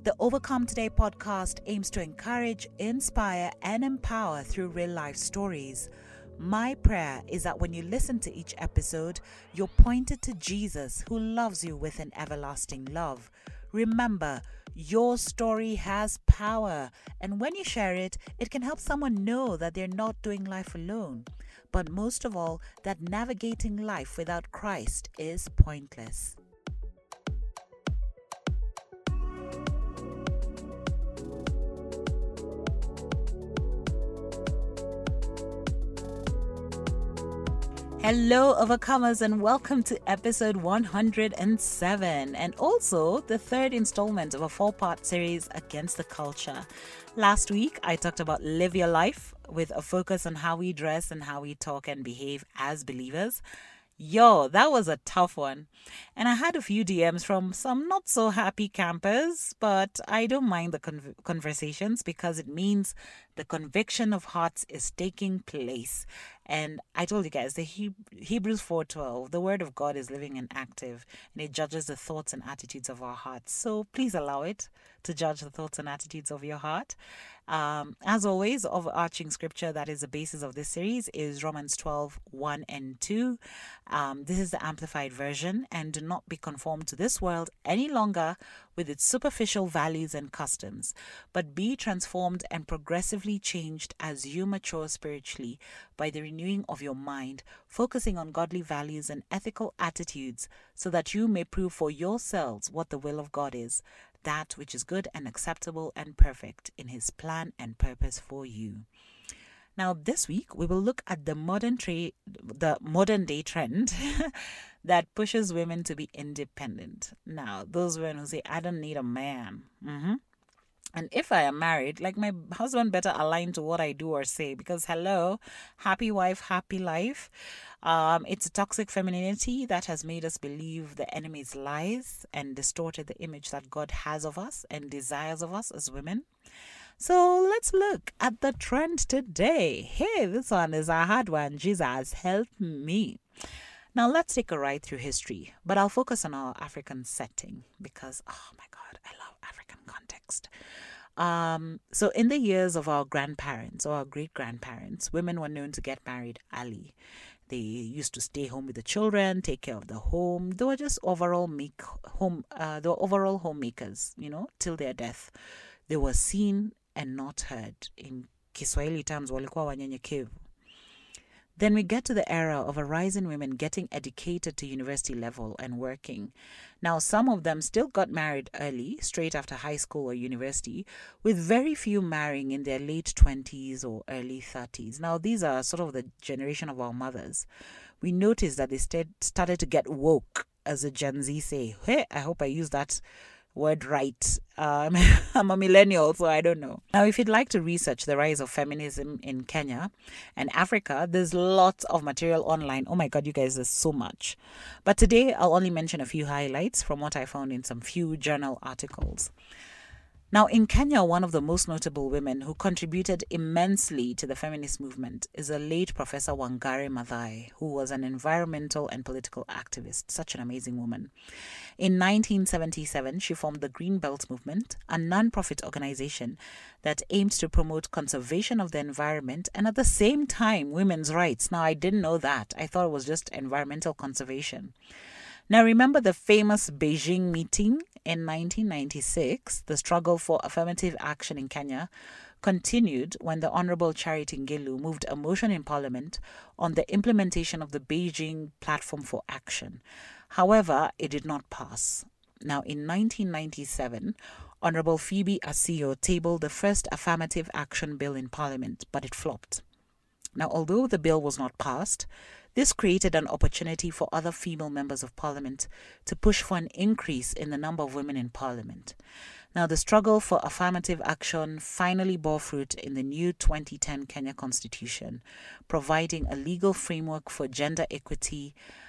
The Overcome Today podcast aims to encourage, inspire, and empower through real life stories. My prayer is that when you listen to each episode, you're pointed to Jesus, who loves you with an everlasting love. Remember, your story has power, and when you share it, it can help someone know that they're not doing life alone. But most of all, that navigating life without Christ is pointless. Hello, overcomers, and welcome to episode 107, and also the third installment of a 4-part series Against the Culture. Last week, I talked about live your life with a focus on how we dress and how we talk and behave as believers. Yo, that was a tough one. And I had a few DMs from some not so happy campers, but I don't mind the conversations because it means the conviction of hearts is taking place. And I told you guys, the Hebrews 4:12, the word of God is living and active, and it judges the thoughts and attitudes of our hearts. So please allow it to judge the thoughts and attitudes of your heart. As always, overarching scripture that is the basis of this series is Romans 12:1 and 2. This is the amplified version. And do not be conformed to this world any longer with its superficial values and customs, but be transformed and progressively changed as you mature spiritually by the renewing of your mind, focusing on godly values and ethical attitudes, so that you may prove for yourselves what the will of God is, that which is good and acceptable and perfect in His plan and purpose for you. Now, this week, we will look at the modern day trend that pushes women to be independent. Now, those women who say, I don't need a man. And if I am married, like, my husband better align to what I do or say, because hello, happy wife, happy life. It's a toxic femininity that has made us believe the enemy's lies and distorted the image that God has of us and desires of us as women. So let's look at the trend today. Hey, this one is a hard one. Jesus, help me. Now let's take a ride through history, but I'll focus on our African setting because, oh my God, I love African context. So in the years of our grandparents or our great-grandparents, women were known to get married early. They used to stay home with the children, take care of the home. They were just overall homemakers, till their death. They were seen and not heard. In Kiswahili terms, walikuwa wanyenyekevu. Then we get to the era of a rise in women getting educated to university level and working. Now, some of them still got married early, straight after high school or university, with very few marrying in their late 20s or early 30s. Now, these are sort of the generation of our mothers. We noticed that they started to get woke, as the Gen Z say. Hey, I hope I use that word right. I'm a millennial, so I don't know. Now, if you'd like to research the rise of feminism in Kenya and Africa, there's lots of material online. Oh my God, you guys, there's so much. But today, I'll only mention a few highlights from what I found in some few journal articles. Now, in Kenya, one of the most notable women who contributed immensely to the feminist movement is a late Professor Wangari Maathai, who was an environmental and political activist. Such an amazing woman. In 1977, she formed the Green Belt Movement, a non-profit organization that aimed to promote conservation of the environment and at the same time women's rights. Now, I didn't know that. I thought it was just environmental conservation. Now, remember the famous Beijing meeting in 1996? The struggle for affirmative action in Kenya continued when the Honorable Charity Ngilu moved a motion in Parliament on the implementation of the Beijing Platform for Action. However, it did not pass. Now, in 1997, Honorable Phoebe Asio tabled the first affirmative action bill in Parliament, but it flopped. Now, although the bill was not passed, this created an opportunity for other female members of Parliament to push for an increase in the number of women in Parliament. Now, the struggle for affirmative action finally bore fruit in the new 2010 Kenya Constitution, providing a legal framework for gender equality,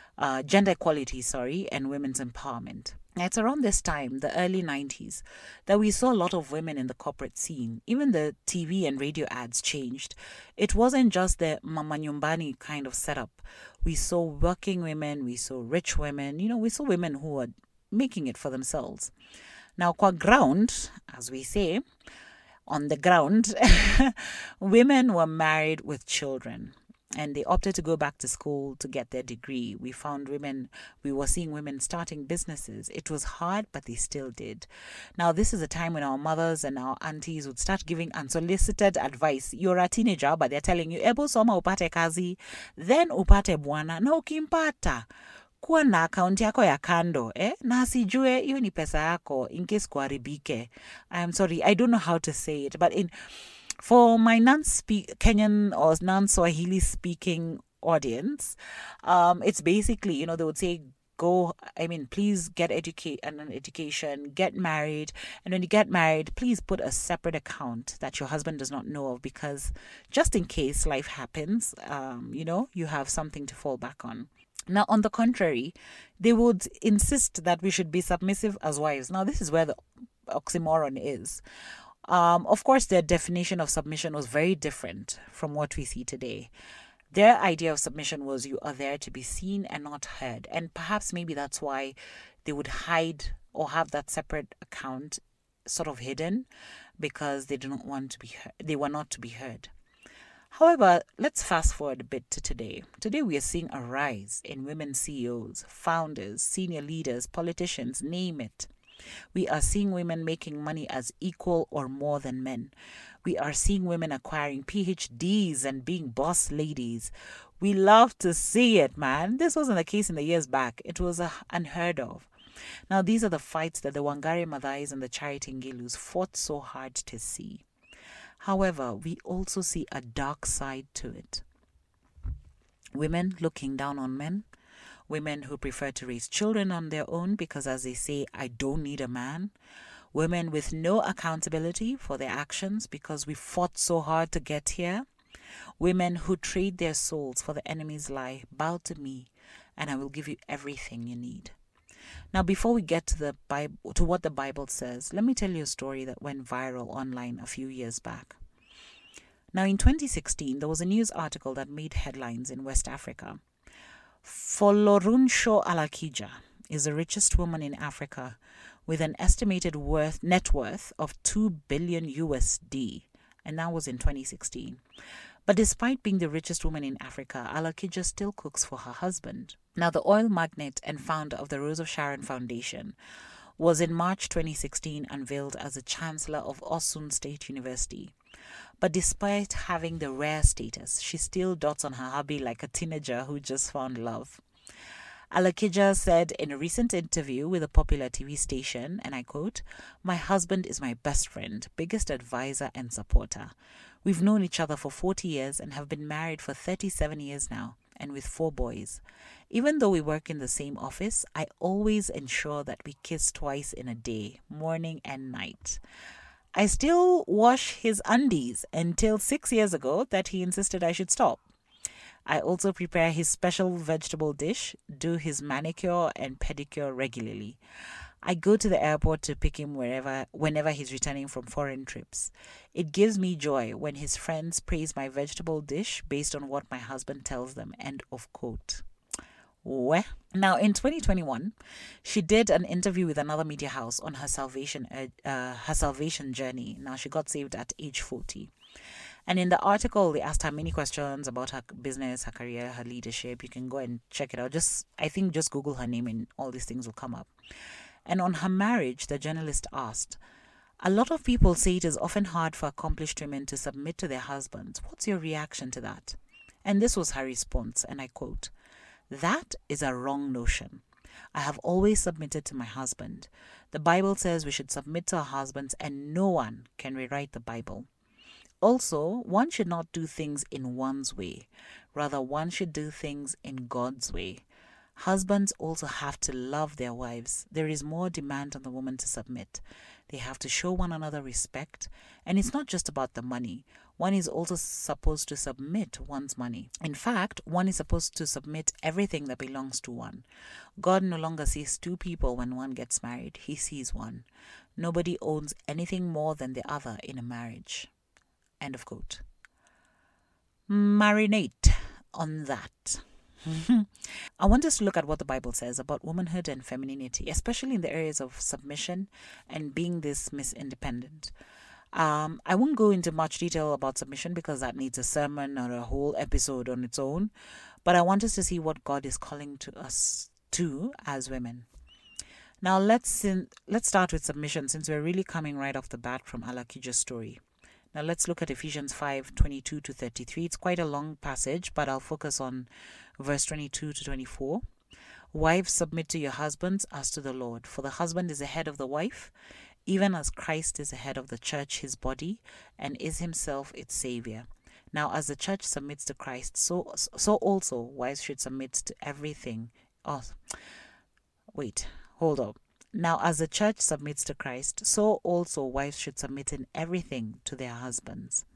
and women's empowerment. It's around this time, the early 90s, that we saw a lot of women in the corporate scene. Even the TV and radio ads changed. It wasn't just the mama nyumbani kind of setup. We saw working women, we saw rich women, we saw women who were making it for themselves. Now, qua ground, as we say, on the ground, women were married with children and they opted to go back to school to get their degree. We were seeing women starting businesses. It was hard, but they still did. Now, this is a time when our mothers and our aunties would start giving unsolicited advice. You're a teenager, but they're telling you, ebo soma upate kazi, then upate bwana, na ukimpata kuwa na akaunti yako ya kando na asijue hiyo ni pesa yako in case kuharibike. I'm sorry, I don't know how to say it, but for my Kenyan or non-Swahili speaking audience, it's basically, they would say please get an education, get married, and when you get married, please put a separate account that your husband does not know of, because just in case life happens, you have something to fall back on. Now, on the contrary, they would insist that we should be submissive as wives. Now, this is where the oxymoron is. Of course, their definition of submission was very different from what we see today. Their idea of submission was you are there to be seen and not heard. And perhaps maybe that's why they would hide or have that separate account sort of hidden, because they didn't want to be heard. They were not to be heard. However, let's fast forward a bit to today. Today, we are seeing a rise in women CEOs, founders, senior leaders, politicians, name it. We are seeing women making money as equal or more than men. We are seeing women acquiring PhDs and being boss ladies. We love to see it, man. This wasn't the case in the years back. It was unheard of. Now, these are the fights that the Wangari Maathais and the Charity Ngilus fought so hard to see. However, we also see a dark side to it. Women looking down on men. Women who prefer to raise children on their own because, as they say, I don't need a man. Women with no accountability for their actions because we fought so hard to get here. Women who trade their souls for the enemy's lie. Bow to me, and I will give you everything you need. Now, before we get to what the Bible says, let me tell you a story that went viral online a few years back. Now, in 2016, there was a news article that made headlines in West Africa. Folorunsho Alakija is the richest woman in Africa with an estimated net worth of $2 billion USD, and that was in 2016. But despite being the richest woman in Africa, Alakija still cooks for her husband. Now, the oil magnate and founder of the Rose of Sharon Foundation was in March 2016 unveiled as the Chancellor of Osun State University. But despite having the rare status, she still dotes on her hubby like a teenager who just found love. Alakija said in a recent interview with a popular TV station, and I quote, "My husband is my best friend, biggest advisor and supporter. We've known each other for 40 years and have been married for 37 years now, and with 4 boys. Even though we work in the same office, I always ensure that we kiss twice in a day, morning and night. I still wash his undies until 6 years ago that he insisted I should stop. I also prepare his special vegetable dish, do his manicure and pedicure regularly. I go to the airport to pick him whenever he's returning from foreign trips. It gives me joy when his friends praise my vegetable dish based on what my husband tells them." End of quote. Now, in 2021, she did an interview with another media house on her salvation journey. Now, she got saved at age 40. And in the article, they asked her many questions about her business, her career, her leadership. You can go and check it out. I think just Google her name and all these things will come up. And on her marriage, the journalist asked, "A lot of people say it is often hard for accomplished women to submit to their husbands. What's your reaction to that?" And this was her response, and I quote, "That is a wrong notion. I have always submitted to my husband. The Bible says we should submit to our husbands, and no one can rewrite the Bible. Also, one should not do things in one's way. Rather, one should do things in God's way. Husbands also have to love their wives. There is more demand on the woman to submit. They have to show one another respect. And it's not just about the money. One is also supposed to submit one's money. In fact, one is supposed to submit everything that belongs to one. God no longer sees 2 people when one gets married. He sees one. Nobody owns anything more than the other in a marriage." End of quote. Marinate on that. I want us to look at what the Bible says about womanhood and femininity, especially in the areas of submission and being this Miss Independent. I won't go into much detail about submission because that needs a sermon or a whole episode on its own, but I want us to see what God is calling to us to as women. Now let's start with submission, since we're really coming right off the bat from Alakija's story. Now let's look at Ephesians 5:22 to 33. It's quite a long passage, but I'll focus on verse 22 to 24. Wives, submit to your husbands as to the Lord, for the husband is the head of the wife, even as Christ is the head of the church, his body, and is himself its Savior. Now as the church submits to Christ, so also wives should submit to everything. Hold up. Now as the church submits to Christ, so also wives should submit in everything to their husbands.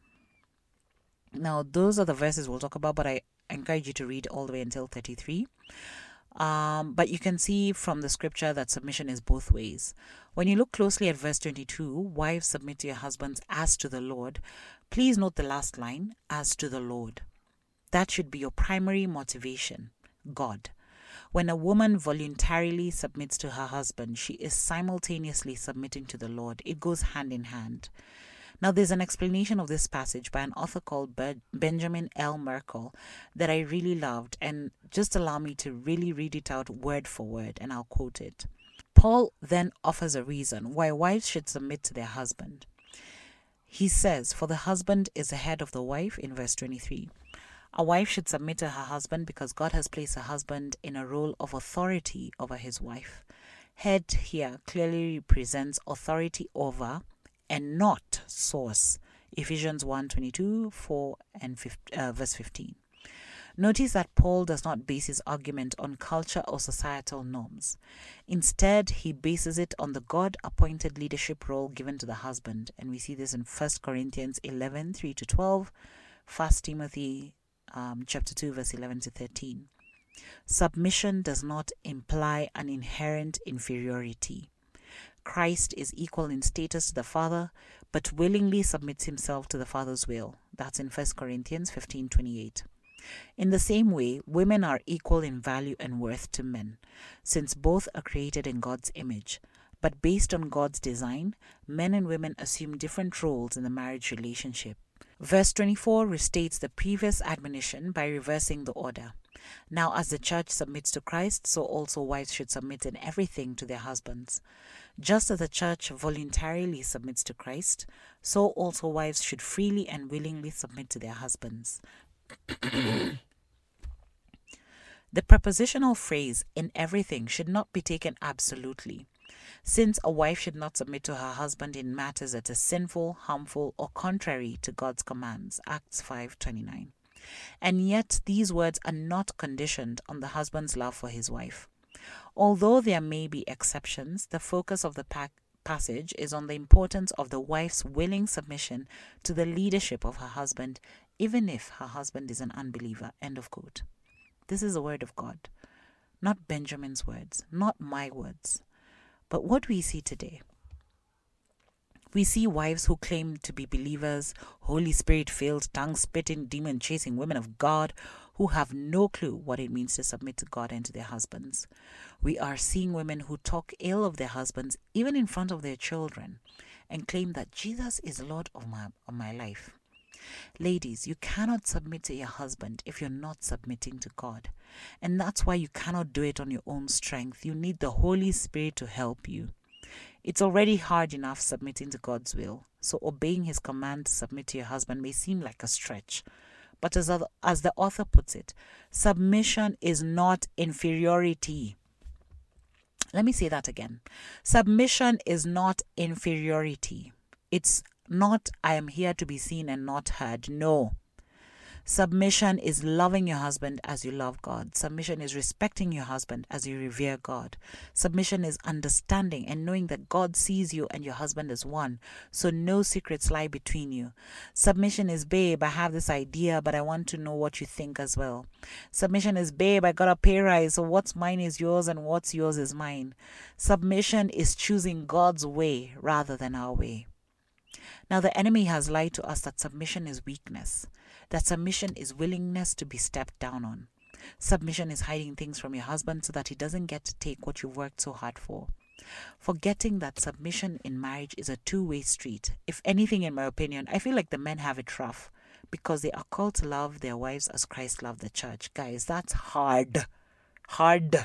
Now those are the verses we'll talk about, but I encourage you to read all the way until 33. But you can see from the scripture that submission is both ways. When you look closely at verse 22, wives, submit to your husbands as to the Lord. Please note the last line, as to the Lord. That should be your primary motivation, God. When a woman voluntarily submits to her husband, she is simultaneously submitting to the Lord. It goes hand in hand. Now, there's an explanation of this passage by an author called Benjamin L. Merkle that I really loved, and just allow me to really read it out word for word, and I'll quote it. Paul then offers a reason why wives should submit to their husband. He says, for the husband is the head of the wife in verse 23. A wife should submit to her husband because God has placed a husband in a role of authority over his wife. Head here clearly represents authority over and not source. Ephesians 1:22, 4 and verse 15. Notice that Paul does not base his argument on culture or societal norms. Instead, he bases it on the God-appointed leadership role given to the husband. And we see this in 1 Corinthians 11, 3 to 12, 1 Timothy chapter 2, verse 11 to 13. Submission does not imply an inherent inferiority. Christ is equal in status to the Father, but willingly submits himself to the Father's will. That's in 1 Corinthians 15:28. In the same way, women are equal in value and worth to men, since both are created in God's image. But based on God's design, men and women assume different roles in the marriage relationship. Verse 24 restates the previous admonition by reversing the order. Now, as the church submits to Christ, so also wives should submit in everything to their husbands. Just as the church voluntarily submits to Christ, so also wives should freely and willingly submit to their husbands. The prepositional phrase, in everything, should not be taken absolutely, since a wife should not submit to her husband in matters that are sinful, harmful, or contrary to God's commands. Acts 5:29. And yet these words are not conditioned on the husband's love for his wife. Although there may be exceptions, the focus of the passage is on the importance of the wife's willing submission to the leadership of her husband, even if her husband is an unbeliever. End of quote. This is the word of God, not Benjamin's words, not my words. But what we see today, we see wives who claim to be believers, Holy Spirit-filled, tongue-spitting, demon-chasing women of God who have no clue what it means to submit to God and to their husbands. We are seeing women who talk ill of their husbands, even in front of their children, and claim that Jesus is Lord of my life. Ladies, you cannot submit to your husband if you're not submitting to God. And that's why you cannot do it on your own strength. You need the Holy Spirit to help you. It's already hard enough submitting to God's will, so obeying his command to submit to your husband may seem like a stretch. But as the author puts it, submission is not inferiority. Let me say that again. Submission is not inferiority. It's not, I am here to be seen and not heard. No. Submission is loving your husband as you love God. Submission is respecting your husband as you revere God. Submission is understanding and knowing that God sees you and your husband as one, so no secrets lie between you. Submission is, babe, I have this idea, but I want to know what you think as well. Submission is, babe, I got a pay rise, so what's mine is yours and what's yours is mine. Submission is choosing God's way rather than our way. Now, the enemy has lied to us that submission is weakness, that submission is willingness to be stepped down on. Submission is hiding things from your husband so that he doesn't get to take what you've worked so hard for. Forgetting that submission in marriage is a two-way street. If anything, in my opinion, I feel like the men have it rough because they are called to love their wives as Christ loved the church. Guys, that's hard. Hard.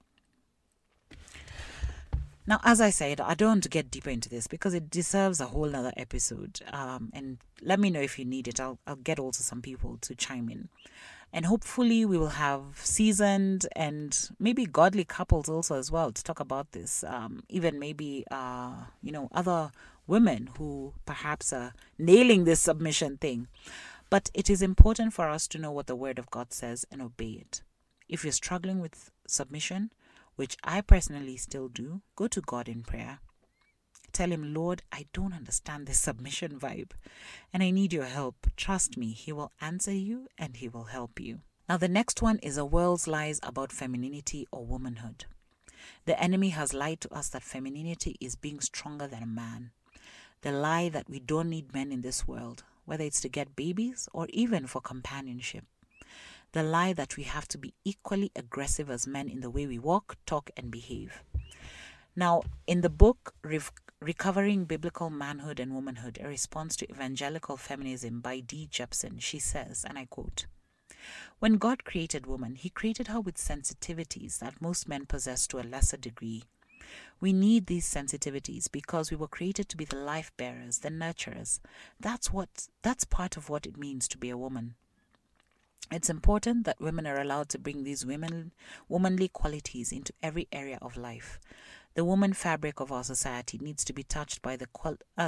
Now, as I said, I don't want to get deeper into this because it deserves a whole nother episode. And let me know if you need it. I'll get also some people to chime in. And hopefully we will have seasoned and maybe godly couples also as well to talk about this. Even maybe, other women who perhaps are nailing this submission thing. But it is important for us to know what the Word of God says and obey it. If you're struggling with submission, which I personally still do, go to God in prayer. Tell him, Lord, I don't understand this submission vibe and I need your help. Trust me, he will answer you and he will help you. Now, the next one is a world's lies about femininity or womanhood. The enemy has lied to us that femininity is being stronger than a man. The lie that we don't need men in this world, whether it's to get babies or even for companionship. The lie that we have to be equally aggressive as men in the way we walk, talk, and behave. Now, in the book Recovering Biblical Manhood and Womanhood, a response to evangelical feminism by D. Jepson, she says, and I quote, "When God created woman, he created her with sensitivities that most men possess to a lesser degree. We need these sensitivities because we were created to be the life bearers, the nurturers. That's part of what it means to be a woman. It's important that women are allowed to bring these womanly qualities into every area of life. The woman fabric of our society needs to be touched by the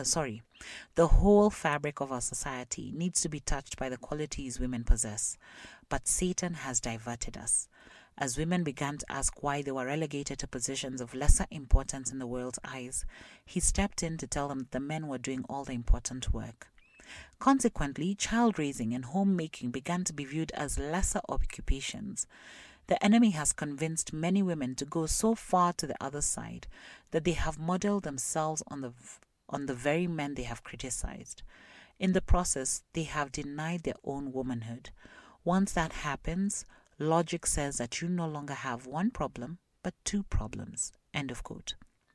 whole fabric of our society needs to be touched by the qualities women possess. But Satan has diverted us. As women began to ask why they were relegated to positions of lesser importance in the world's eyes, he stepped in to tell them that the men were doing all the important work. Consequently, child raising and homemaking began to be viewed as lesser occupations. The enemy has convinced many women to go so far to the other side that they have modeled themselves on the very men they have criticized. In the process, they have denied their own womanhood. Once that happens, logic says that you no longer have one problem, but two problems." End of quote.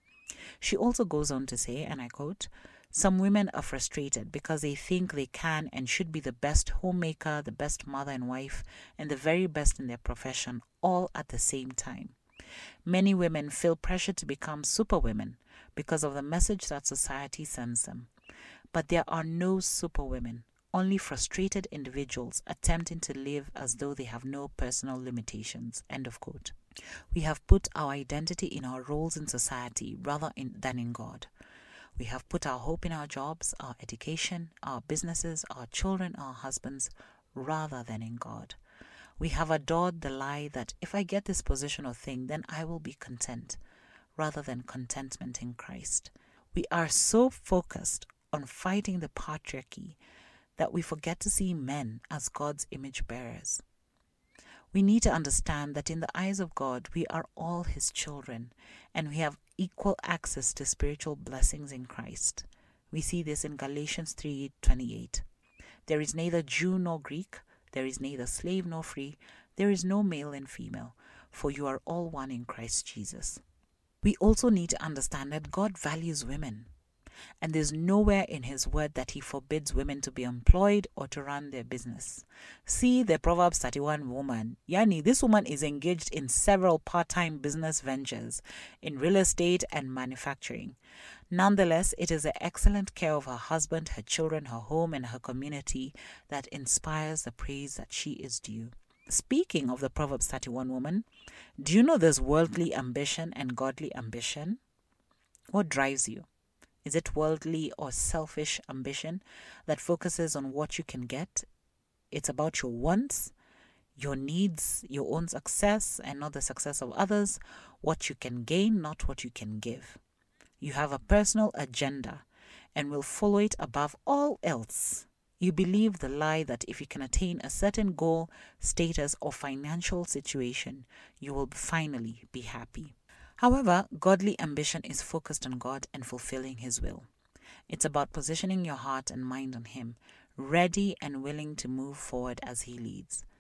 She also goes on to say, and I quote, "Some women are frustrated because they think they can and should be the best homemaker, the best mother and wife, and the very best in their profession, all at the same time. Many women feel pressure to become superwomen because of the message that society sends them. But there are no superwomen, only frustrated individuals attempting to live as though they have no personal limitations." End of quote. We have put our identity in our roles in society than in God. We have put our hope in our jobs, our education, our businesses, our children, our husbands, rather than in God. We have adored the lie that if I get this position or thing, then I will be content, rather than contentment in Christ. We are so focused on fighting the patriarchy that we forget to see men as God's image bearers. We need to understand that in the eyes of God, we are all his children, and we have equal access to spiritual blessings in Christ. We see this in Galatians 3:28. "There is neither Jew nor Greek, there is neither slave nor free, there is no male and female, for you are all one in Christ Jesus." We also need to understand that God values women, and there's nowhere in his word that he forbids women to be employed or to run their business. See the Proverbs 31 woman. This woman is engaged in several part-time business ventures in real estate and manufacturing. Nonetheless, it is the excellent care of her husband, her children, her home, and her community that inspires the praise that she is due. Speaking of the Proverbs 31 woman, do you know there's worldly ambition and godly ambition? What drives you? Is it worldly or selfish ambition that focuses on what you can get? It's about your wants, your needs, your own success, and not the success of others, what you can gain, not what you can give. You have a personal agenda and will follow it above all else. You believe the lie that if you can attain a certain goal, status, or financial situation, you will finally be happy. However, godly ambition is focused on God and fulfilling his will. It's about positioning your heart and mind on him, ready and willing to move forward as he leads.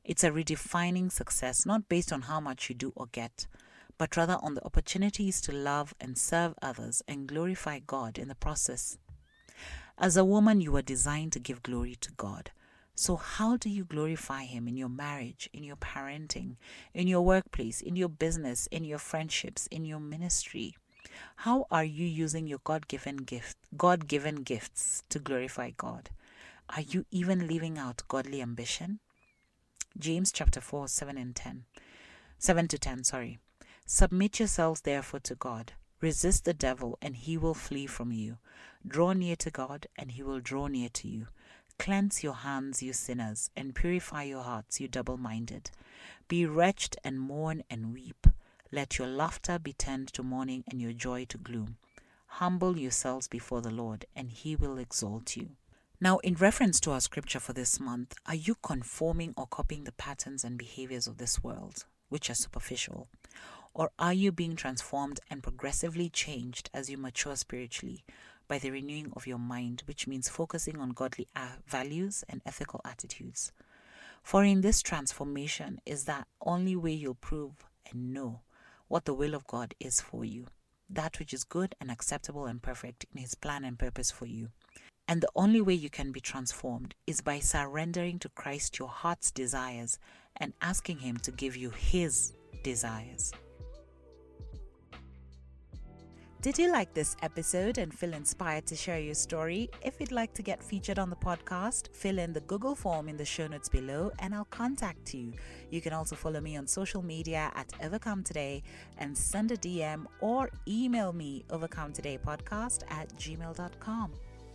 It's a redefining success, not based on how much you do or get, but rather on the opportunities to love and serve others and glorify God in the process. As a woman, you were designed to give glory to God. So how do you glorify Him in your marriage, in your parenting, in your workplace, in your business, in your friendships, in your ministry? How are you using your God-given gifts to glorify God? Are you even living out godly ambition? James chapter 4, 7 to 10. Submit yourselves therefore to God. Resist the devil and he will flee from you. Draw near to God and he will draw near to you. Cleanse your hands, you sinners, and purify your hearts, you double-minded. Be wretched and mourn and weep. Let your laughter be turned to mourning and your joy to gloom. Humble yourselves before the Lord, and He will exalt you. Now, in reference to our scripture for this month, are you conforming or copying the patterns and behaviors of this world, which are superficial? Or are you being transformed and progressively changed as you mature spiritually by the renewing of your mind, which means focusing on godly values and ethical attitudes? For in this transformation is the only way you'll prove and know what the will of God is for you, that which is good and acceptable and perfect in His plan and purpose for you. And the only way you can be transformed is by surrendering to Christ your heart's desires and asking Him to give you His desires. Did you like this episode and feel inspired to share your story? If you'd like to get featured on the podcast, fill in the Google form in the show notes below and I'll contact you. You can also follow me on social media at Overcome Today and send a DM or email me overcometodaypodcast@gmail.com.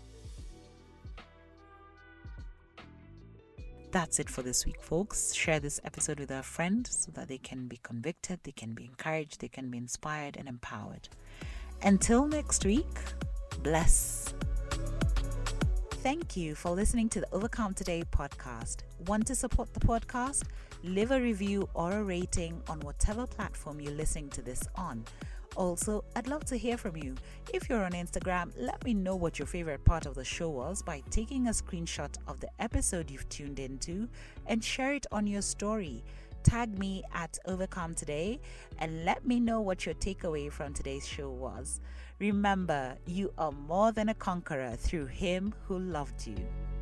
That's it for this week, folks. Share this episode with a friend so that they can be convicted, they can be encouraged, they can be inspired and empowered. Until next week, bless. Thank you for listening to the Overcome Today podcast. Want to support the podcast? Leave a review or a rating on whatever platform you're listening to this on. Also, I'd love to hear from you. If you're on Instagram, let me know what your favorite part of the show was by taking a screenshot of the episode you've tuned into and share it on your story. Tag me at Overcome Today and let me know what your takeaway from today's show was. Remember, you are more than a conqueror through Him who loved you.